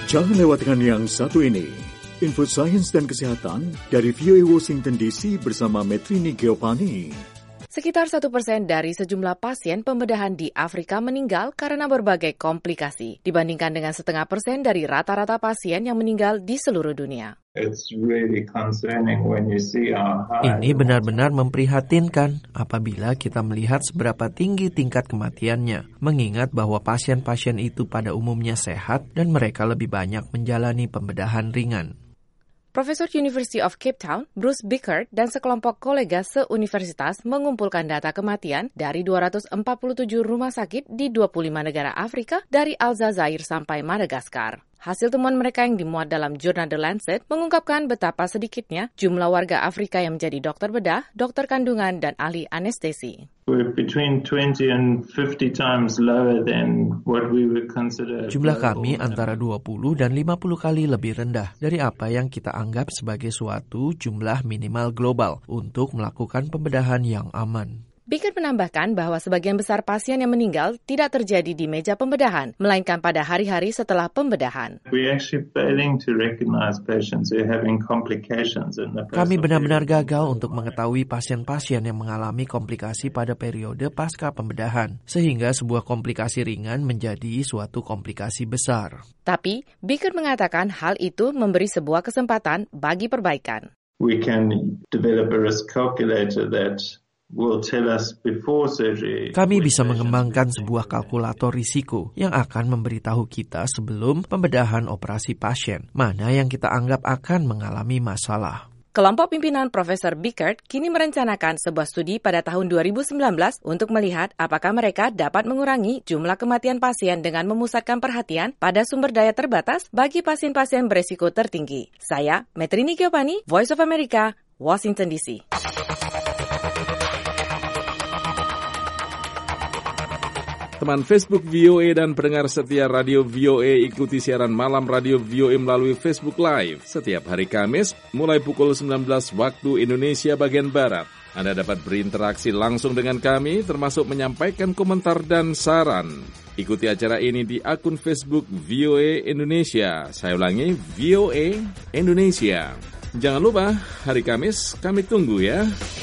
Jangan lewatkan yang satu ini. Info sains dan kesehatan dari VOA Washington DC bersama Metrini Geopani. Sekitar 1% dari sejumlah pasien pembedahan di Afrika meninggal karena berbagai komplikasi, dibandingkan dengan 0,5% dari rata-rata pasien yang meninggal di seluruh dunia. Ini benar-benar memprihatinkan apabila kita melihat seberapa tinggi tingkat kematiannya, mengingat bahwa pasien-pasien itu pada umumnya sehat dan mereka lebih banyak menjalani pembedahan ringan. Profesor University of Cape Town, Bruce Bickert, dan sekelompok kolega seuniversitas mengumpulkan data kematian dari 247 rumah sakit di 25 negara Afrika dari Aljazair sampai Madagaskar. Hasil temuan mereka yang dimuat dalam jurnal The Lancet mengungkapkan betapa sedikitnya jumlah warga Afrika yang menjadi dokter bedah, dokter kandungan, dan ahli anestesi. Jumlah kami antara 20 dan 50 kali lebih rendah dari apa yang kita anggap sebagai suatu jumlah minimal global untuk melakukan pembedahan yang aman. Bickert menambahkan bahwa sebagian besar pasien yang meninggal tidak terjadi di meja pembedahan, melainkan pada hari-hari setelah pembedahan. Kami benar-benar gagal untuk mengetahui pasien-pasien yang mengalami komplikasi pada periode pasca pembedahan, sehingga sebuah komplikasi ringan menjadi suatu komplikasi besar. Tapi, Bickert mengatakan hal itu memberi sebuah kesempatan bagi perbaikan. We can develop a risk calculator that kami bisa mengembangkan sebuah kalkulator risiko yang akan memberitahu kita sebelum pembedahan operasi pasien, mana yang kita anggap akan mengalami masalah. Kelompok pimpinan Profesor Bickert kini merencanakan sebuah studi pada tahun 2019 untuk melihat apakah mereka dapat mengurangi jumlah kematian pasien dengan memusatkan perhatian pada sumber daya terbatas bagi pasien-pasien beresiko tertinggi. Saya, Metrini Geopani, Voice of America, Washington DC. Teman Facebook VOA dan pendengar setia Radio VOA, ikuti siaran malam Radio VOA melalui Facebook Live setiap hari Kamis mulai pukul 19 waktu Indonesia bagian Barat. Anda dapat berinteraksi langsung dengan kami, termasuk menyampaikan komentar dan saran. Ikuti acara ini di akun Facebook VOA Indonesia. Saya ulangi, VOA Indonesia. Jangan lupa, hari Kamis kami tunggu ya.